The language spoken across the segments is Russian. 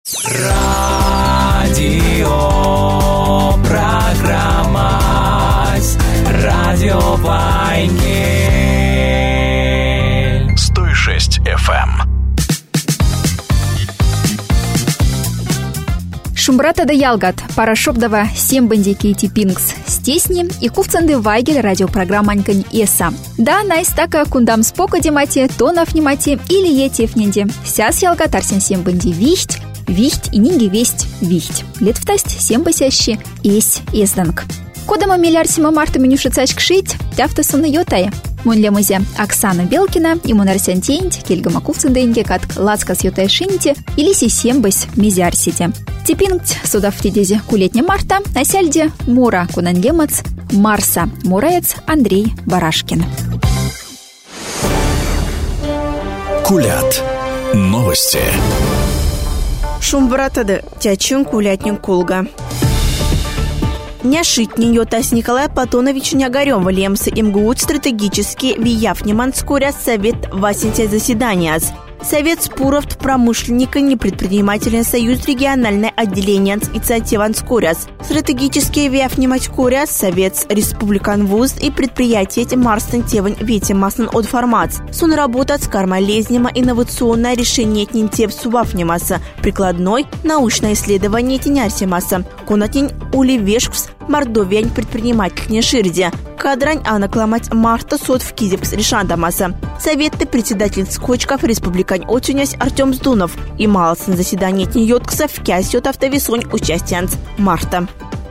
Радио программа Радио Вайнгель 106 FM. Шумбрата да ялгат, парашоптава сембандики типингс стесни и кувцанды Вайгель радиопрограмма Анькань Эса. Да, найстака кундам спока демати, тонов немати или етефненде. Сяс ялгат арсен сембанди вихть и нинги весть вихть. Лет втасть сембасящи эсь эзданг. Кодама миллиарсима марта менюшицач кшить, тяфтасуна йотая. Мунлямызе Оксана Белкина и Мунарсян Тейнть, Кельгама Кувценденге, кат Лацкас Йотай Шинти или Сисембась Мизиарсите. Типингть судав в тидезе кулетня марта, а сяльде Мура Кунангемац, Марса Мураец Андрей Барашкин. Кулят. Новости. Шумбратады тячун кулятнин кулга. Няшитнин Йотас Николай Платонович Нягарёва Лемса МГУ стратегически вияфни Манскуря Совет Васинтия заседания. Совет споров промышленника непредпринимательный союз региональное отделение инициатива Анскуряс. Стратегические вияфни Манскуряс Совет республикан вуз и предприятие Марстен Тевань Вети Маснан от формат. Сон работать с кармалезнема инновационное решение тнинтев сувафнимаса. Прикладной научное исследование тенярсимаса. Конатин уливешквс Мордовиань предприниматель не ширде. Кадрань анакламать Марта сот в Кизевкс решандамаса. Советы председатель Скочков республикань Отюнясь Артем Сдунов и малос на заседании Тньоткса в Кясьот автовесонь участианц Марта.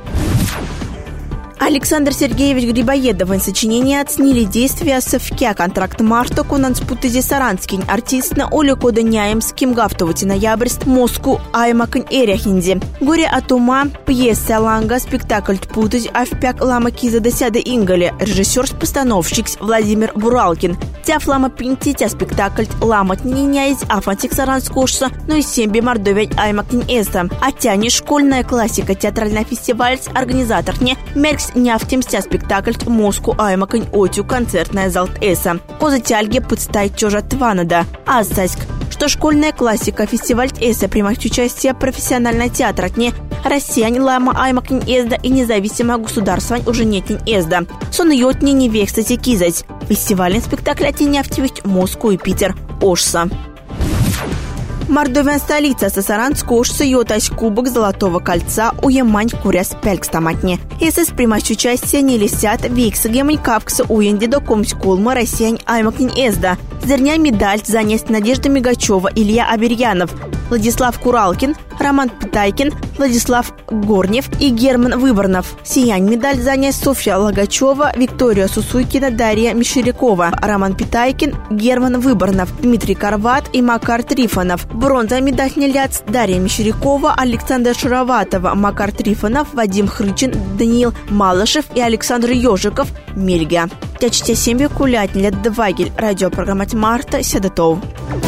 Александр Сергеевич Грибоедов в сочинении оценили действия совкя контракт Марта Кунанспутызи Саранский артист на Оле Коданяемским Гафтовати ноябрьст Москву Аймакань Эряхинди. Горе от ума пьеса Ланга спектакль Тпутызи Авпяк Лама Киза Досяда Ингале режиссер-постановщик Владимир Буралкин. Тя флама пинтитя спектакль Лама Тниняйз Афантик Саранскошса, но и семби Мордовия Аймакань Эса. А тяни школьная классика театральный фестиваль организатор не Меркс Няфтимстя спектакль Москву Аймакань Отю концертная залт Эса. Коза тяльге подстай чожа Тванада. Азсайск. Что школьная классика фестиваль Эса примать участие профессионального театра не Россияне Лама Аймакань Эзда и независимое государство уже нет Эзда. Сон йотни не вексати кизать. Фестивальный спектакль отеняфтивить Москву и Питер Ошса. Мордовия столица Сасаранскошса йотась кубок Золотого кольца уемань куряс пелькстаматне. Эсэс примать участие не лисят вексагемань кавкса уенди до комскулма Россиян Аймакань Эзда. Зерня медаль занесть Надежда Мигачева, Илья Аберьянов, Владислав Куралкин, Роман Питайкин, Владислав Горнев и Герман Выборнов. Сиянь медаль занесть Софья Логачева, Виктория Сусуйкина, Дарья Мещерякова, Роман Питайкин, Герман Выборнов, Дмитрий Карват и Макар Трифонов. Бронза медаль неляц Дарья Мещерякова, Александр Шароватова, Макар Трифонов, Вадим Хрычин, Даниил Малышев и Александр Ежиков, Мельга. Тячтя семьи кулятни лет Вайгель, радиопрограмма Марта Седатов.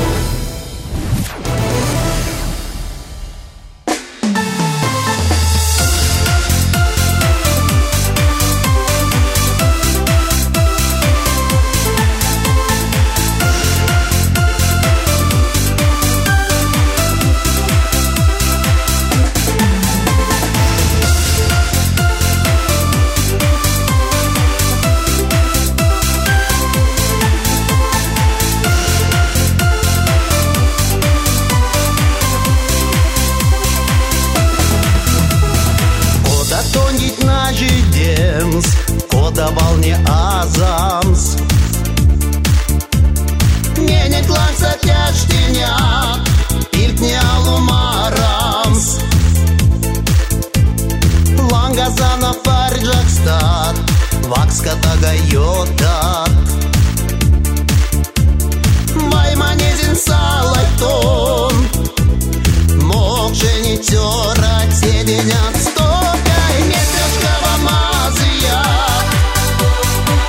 Кода волне азамс Мене кланца тяжтиня Пилтня лумарамс Лангазана фарджакстат Вакска тагайотат Вайманезин салатон Мокже не тёра тебенят стопяй Метрашкова мазия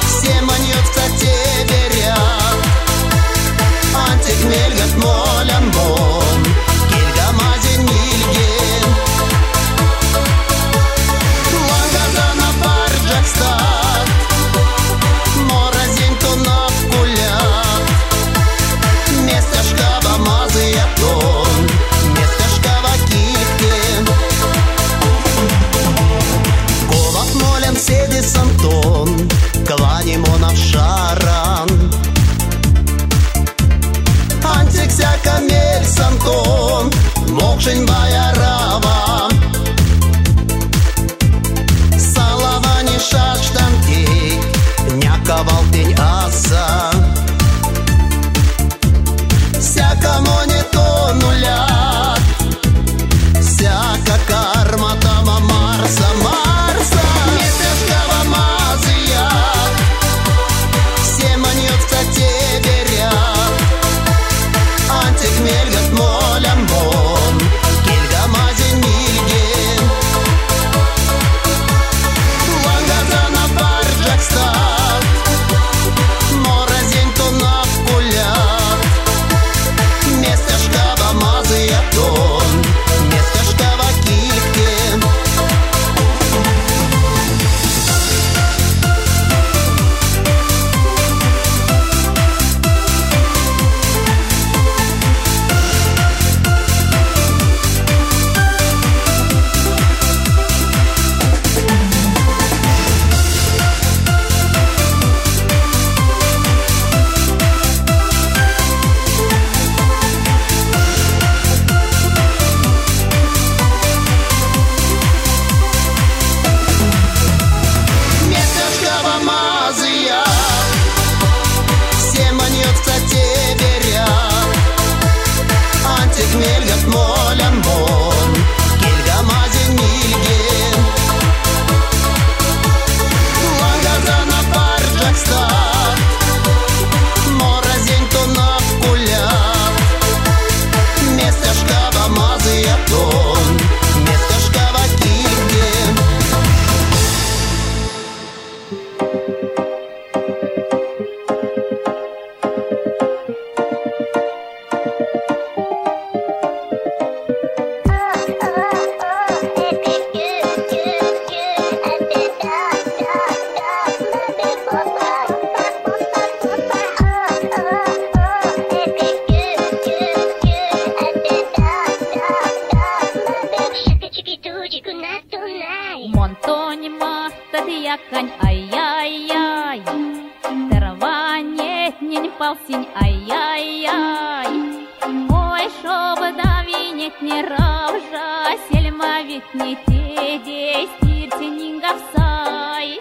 кань, ай-яй-яй. Терванет нень полсень, ай-яй-яй. Ой, шоб давинет не равжа, сельма ведь не те, стирте нингавсай.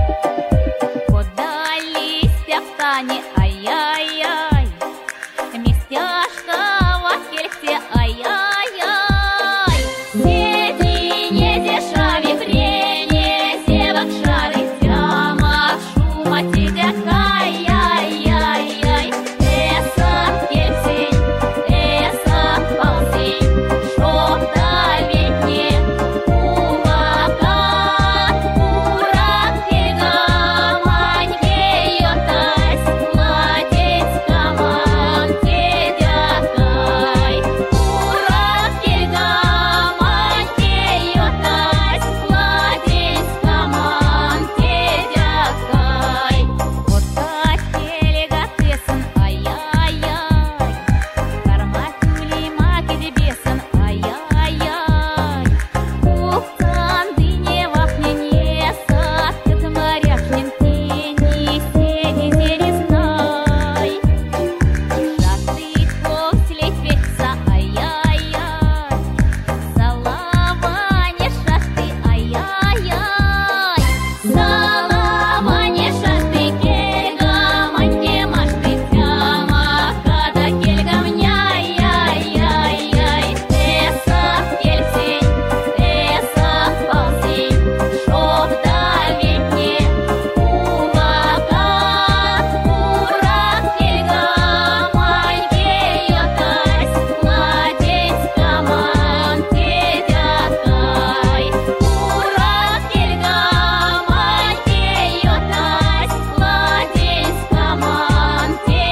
Подались тяфтане, ай-яй-яй. Местяшка в акельте, ай-яй-яй. Седи не дешави прене, зевак шары тямак, шума тедяк, ай-яй-яй-яй. Эсак кельсень, эсак ползень, шоб давить не кувака. Урак кельга маньке йотась, младец каман тедякай. Урак кельга маньке йотась, младец каман тедякай. Вот так кельга тесын, ай-яй-яй. Кармат тулима кедебесен, ай-яй-яй. Кухтан дыне вахне не сад, кытмаряхнен тени седи зерезнай. Шахты ковслей пекса, ай-яй-яй. Салаване шахты, ай-яй-яй. Салаване шахты, кельга маньке машты, тяма када кельга меня, ай-яй-яй. Эсак кельсень, эсак ползень, шоб давить не кувака. Урак кельга маньке йотась, младец каман тедякай. Урак кельга маньке йотась, младец каман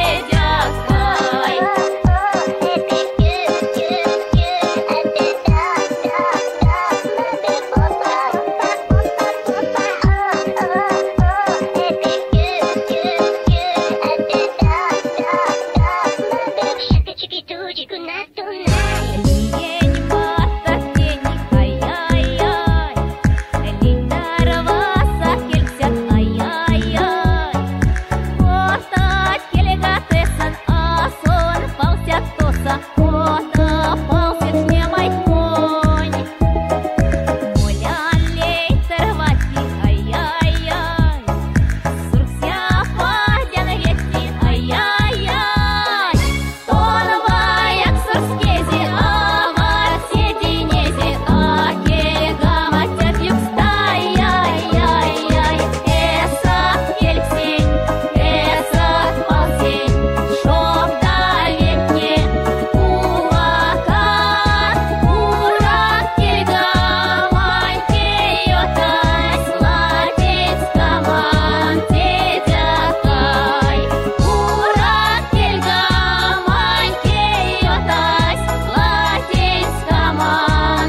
Лиень мата тени, ай-яй-яй. Литарва сакельсят, ай-яй-яй. Кота кельга тесан, асон полсят тоса. Кота полсят шнемай конь. Молян лейтер вати, ай-яй-яй. Суркся падян ветти, ай-яй-яй. Тонваяк сурскези, авар сединези, а кельга матят юкстай, ай-яй-яй. Эсак кельсень, эсак ползень, шоб давить не кувака. Урак кельга маньке йотась, младец каман тедякай. Урак кельга маньке йотась, младец каман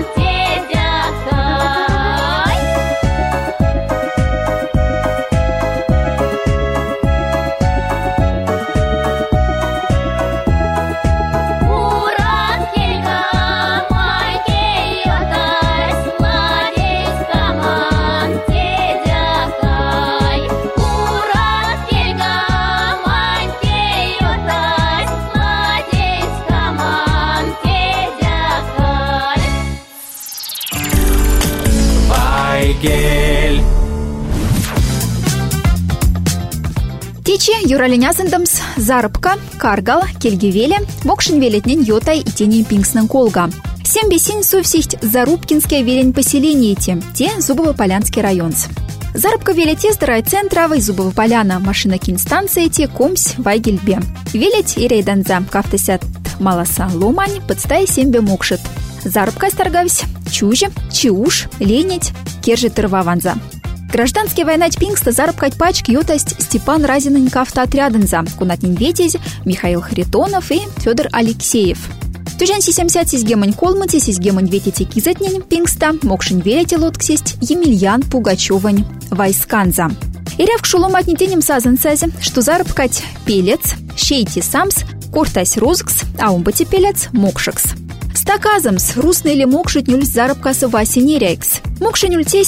тедякай. Урак кельга маньке йотась, младец каман тедякай. Урак кельга маньке йотась, младец каман тедякай. Вайгель. Тече юралинясындымс зарыбка, каргал, кельгевеле, мокшин велетнен йотай и тени пинкснын колга. Сем бесин сувсихть Зарубкинское велень поселение те Зубово-Полянский район. Зарыбка велетез райцентравой Зубово-Поляна, машина кинстанция те комсь Вайгельбе. Велеть и рейданза, кафтесят маласа ломань, подстай сембе мокшит. Зарыбка старгавсь, чуже, чиуш, ленить, кержи тырваванза. Гражданский войнать пингста зарыбкать пачки йотасть Степан Разиненька автоотряденза, кунатнин ветези Михаил Харитонов и Федор Алексеев. Тужан сисемсят сизгемань колмати, сизгемань ветите кизатнин пингста, мокшин велете лотксесть Емельян Пугачевань вайсканза. Ирявк шуломатни тенем сазансазе, что зарыбкать пелец, щейти самс, кортась розгс, а умбати пелец мокшекс. Стаказамс, русный ли мокшит нюль зарыбкаса васи неряйкс. Мокши нюльтесь,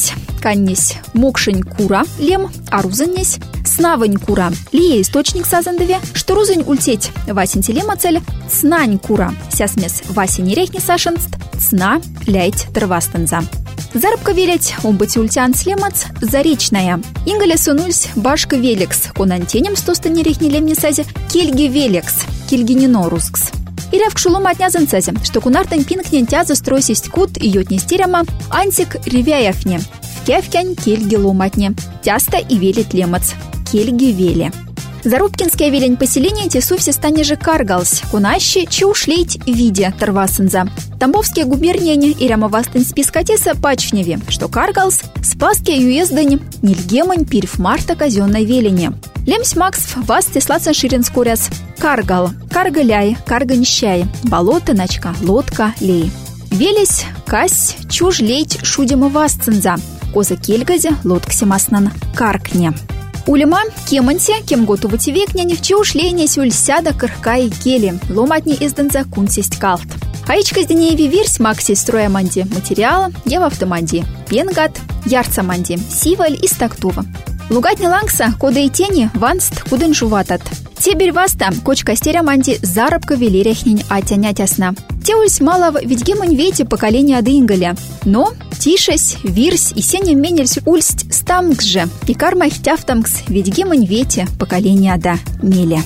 каннись мокшень кура лем, а рузаннесь снавань кура. Лие источник сазандове, что рузань ультеть васень телема цель, цнань кура, сясмес васень рехни сашенст, цна ляйть трвастанза. Зарабка велять, омбыть ультян слемац, заречная. Ингаля сунульсь башка великс, конантенем стостани рехни лемни сази, кельги великс, кельгинино рускс. Иря в кшулом отнязан цази, что кунартань пинкнен тяза стройсесть кут и йотни стерема, антик ревяевне. В кевкянь кельги ломатне, тяста и велит лемац, кельги веле. Зарубкинское велень поселение тесу все стане же каргалс, кунащи чушлейт виде тарвасенза. Тамбовские губернияне и рямовастын спискатеса пачвневе, что каргалс, спаске юездань, нильгемань пирв марта казенной веление. Лемсь максв васте слацан ширинскуряс, каргал, каргаляй, карганщай, болото, начка, лодка, лей. Велесь, кась, чужлейт шудема васценза, коза кельгазе, лодка семаснан, каркне. Улема кеманте, кем готовати векняне, чушлейне сюльсяда кырка и кели, ломатни изденза кунсесть калт. Аичка с денееви версь макси строя манди материала, ева автоманди, пенгат, ярца манди, сиваль и стактува. Лугатни лангса, кода и тени, ванст, кудын жуватат. Тебель васта, кочка стеря манди, зарабка вели рехнень атянять ясна. Теульсь малов, ведь гемань вейте поколение ады ингаля. Но тишесь, вирсь и сенем менельсь ульсть стамгс же, и карма их тяфтамгс, ведь гемань вейте поколение ада меля.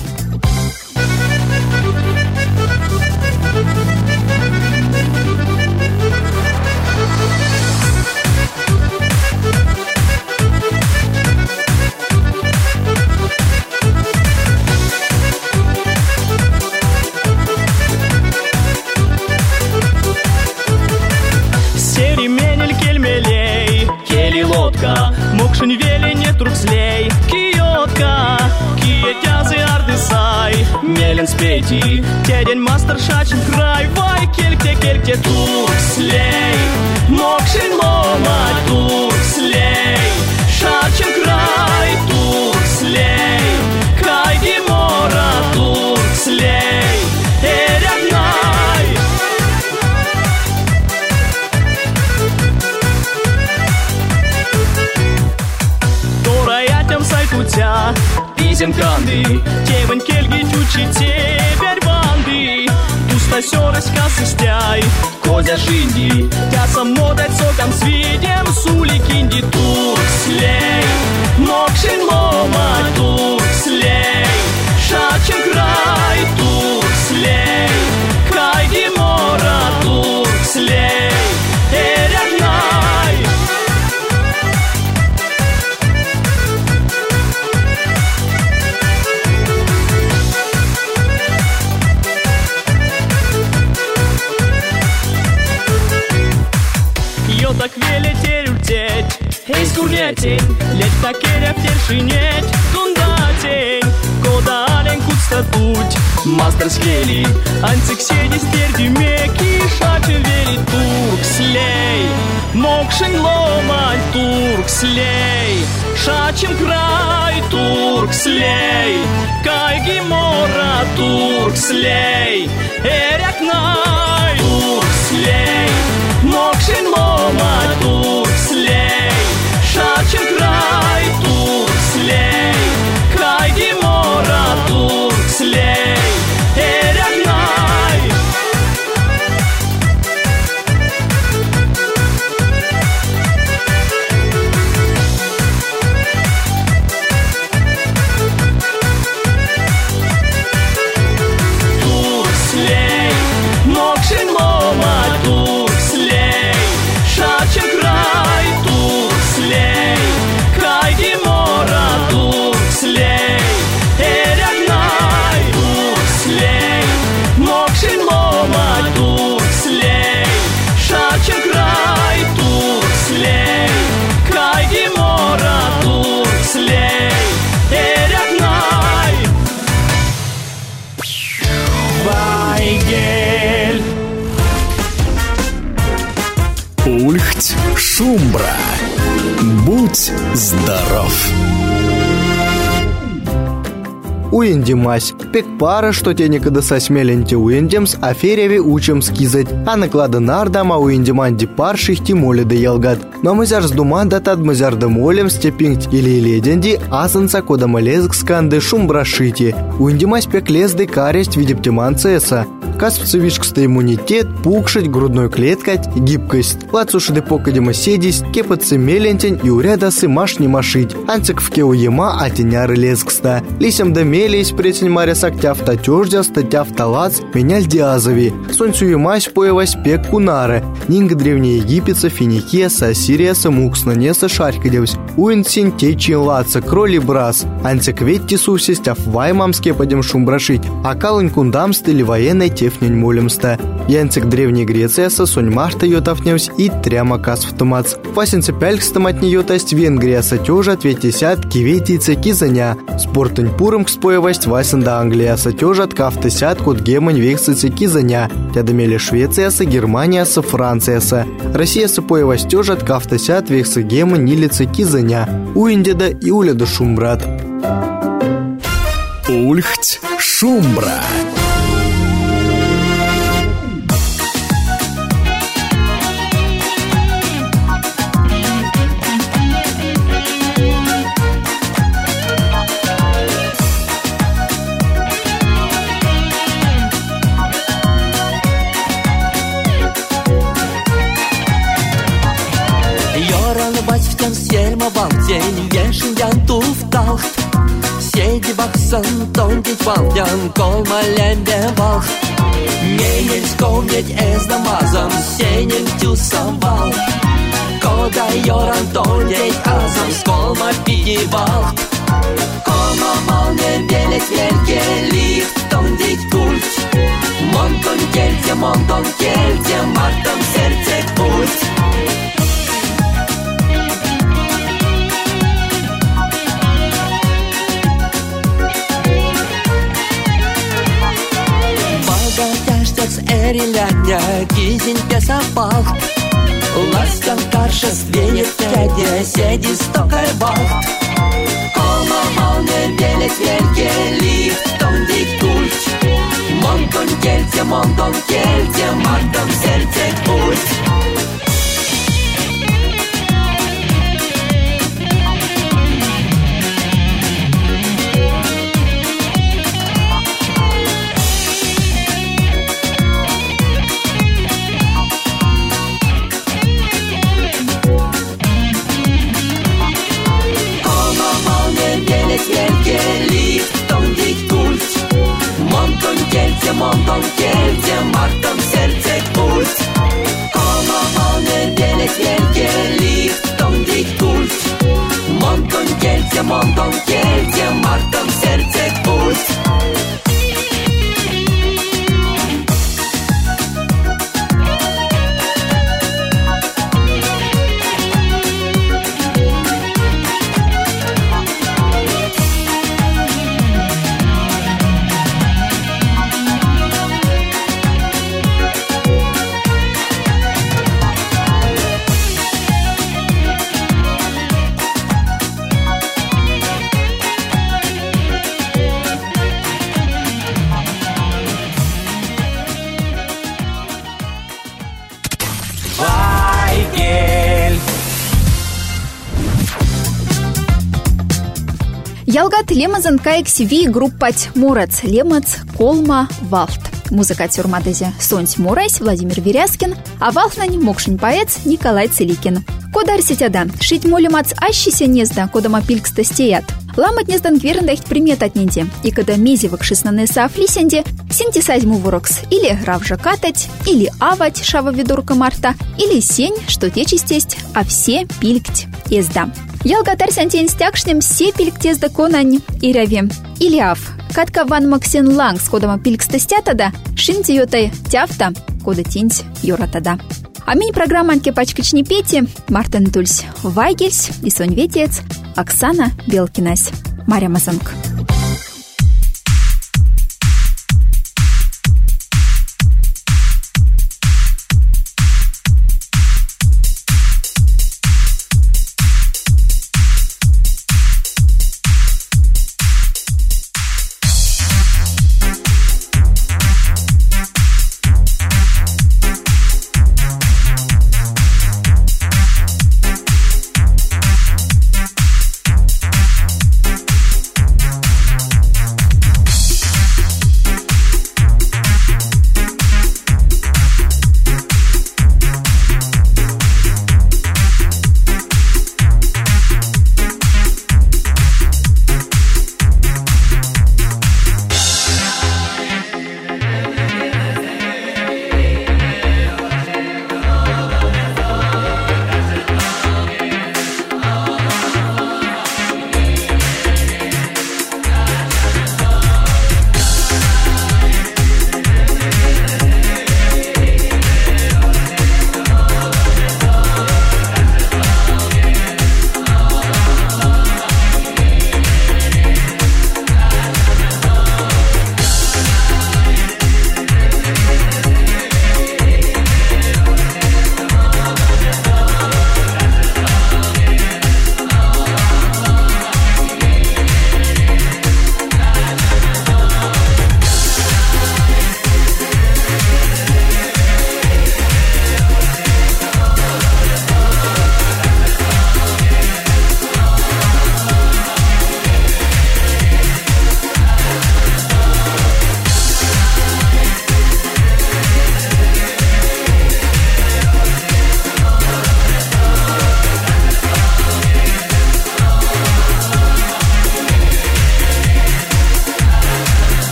Мокшень веле не трукслей, киотка, киетязы ардысай, мелен спейти, тедень мастер шачин край, вай кельте туркслей, мокшень ломать туркслей, шачин край туркслей, кайги мора туркслей, эрягнай. Сайтутя, пизем канды, тевань кельги чучи теперь банды, туста сёрась касыстяй, козя шинди, тяса модать сокам свидем, сули кинди туркслей, мокшин ломать туркслей, шачин край туркслей, кайди мора туркслей, эрягнай. Так веле терютеть, эй скурнетень, лет так керя в тершинеть, тундатень, кода ален кутстат путь, мастер скели, анцик седи стерди меки, шачен вели туркслей, мокшень ломать туркслей, шачен край туркслей, кайги мора туркслей, эрякнай туркслей, мокшин ломать туркслей, шачин край туркслей, кайги мора туркслей, эрягнай. Туркслей, мокшин ломать туркслей, шачин край туркслей, кайги мора туркслей, эрягнай туркслей, мокшин ломать туркслей, шачин край туркслей, кайги мора туркслей, эрягнай. Вайгель. Ульхть Шумбра. Будь здоров! уиндимась. Пек пара, что те никогда сосмеленте уиндимс, а фереве учим скизать, а наклада нардам, а уиндиманди парших тимоли да елгат. Но мы зараз думан датад мы зар да молем степинgt или леденди, асанца кода малезг сканды шумбрашити. Уиндимась пек лезды каресть видептиман цеса. Каспцевишкста иммунитет, пукшить, грудной клеткать, гибкость. Лацушды покадима седись, кепаться мелентень и урядасы маш не машить. Анцик в кеуема, а теняры лезгста. Лисям да мелись, претень маря сактяв татёждя, статяв талац, меняль диазови. Сонцу емась поевась пек кунары. Нинг древнеегипетца, финикеса, ассириеса, муксна неса шарькадевсь. Уинсин течин лаца, кроли брас. Анцик ветти сусистяв ваймам скепадем шумбрашить. А калынь кундам стыли военной тефнень молимста. Янцик древней Греция со сонь марта йотавневсь и тряма кас автомац. Фасинце пялькстам от нее тасть Венгрия сатёжа ответисят киветице кизаня. Спортынь пурым к споевасть васен да Англия сатёжа от кафтысят кут гемань вехсыце кизаня. Тядамели Швеция со Германия со Франция со. Россия со поевасть тёжа от кафтысят вехсы гемань нилице кизаня. Уиндеда и уляда шумбрат. Ульхть шумбра. Dень viešindien tūftaut, sėdi baksan tondit valdian, kol malendė valgt. Mėnins kaumėt esdamazam, sėnim tiusam val, koda joran tondit azam, kol mapidi valgt. Kol mamalne vėlės vėlkė lygt, tondit kult, monton keltė, martam serce kult. Erilenė, kizin piesa palkt, lastan karšas vėjas kėdė, sėdi stoka ir balkt. Kol mamalne vėlės vėlkė lygt, tondit kult, monton keltė, martam serce kult. Monton keltė, martam serce kult. Kol mamalne vėlės vėlkė lygt, tondit kult. Monton keltė, martam serce kult. Ялгат лемазан кайк сиви группать Мурац лемац колма валт. Музыка тюрмадезе Сонть Мурайс, Владимир Веряскин, а валфнань мокшин поэт Николай Целикин. Кодар сетяда, шить молимац ащися незда, кодама пилькста стеят. Ламат нездан гверндахт примет от нинди, и когда мезивок шестнанеса афлисенде, синтесазьму ворокс, или равжа катать, или авать шава видурка марта, или сень, что течестесть, а все пилькт езда. Ялгатар сантень стякшнем все пилктезда конань и ряве. Или ав, катка ван максен ланг с кодама пилькста стятада, шинти йотай тяфта, кода тинть йоратада. А мини-программа «Анке пачкачни пети» Мартин Тульс Вайгельс и Сонь Ветец, Оксана Белкинась, Мария Мазанг.